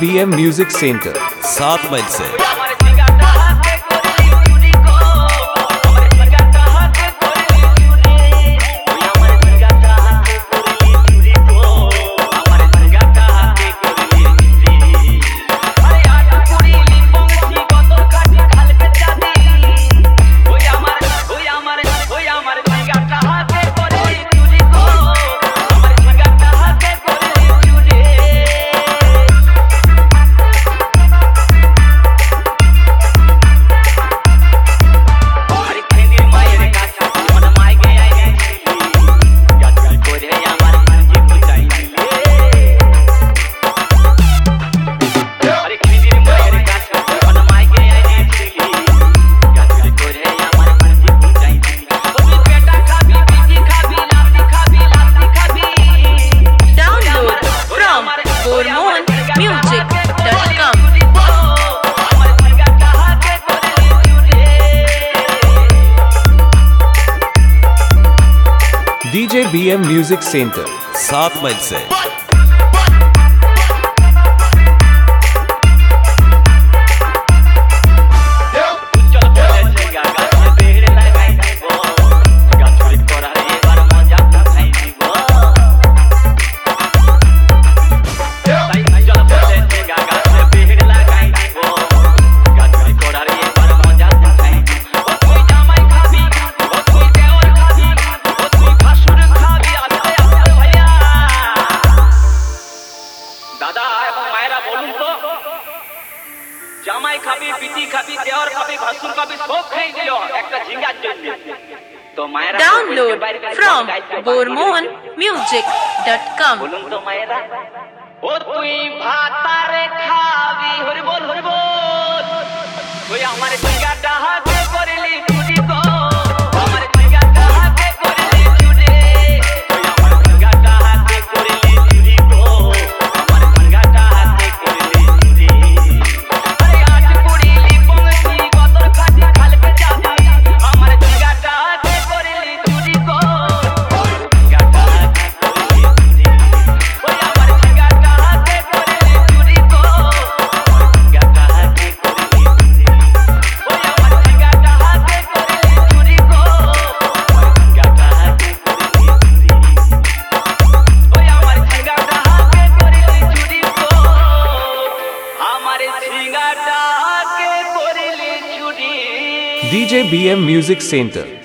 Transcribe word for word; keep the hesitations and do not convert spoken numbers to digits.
B M music centre सात मील से DJ B M music centre सात मील से জামাই খাবি পিটি খাবি দেওর খাবি ভাসুর খাবি সব খেয়ে দিল একটা ঝিঙ্গার জন্য তো মায়েরা download from bormohan music dot com বলুন তো মায়েরা ও তুই ভাতারে খাবি হরি বল হরি বল তুই আমার ঝিঙ্গাটা হাতে করলি চুরি গো আমার ঝিঙ্গাটা হাতে করলি চুরি তুই আমার ঝিঙ্গাটা হাতে করলি চুরি গো আমার ঝিঙ্গাটা হাতে করলি চুরি DJ B M music centre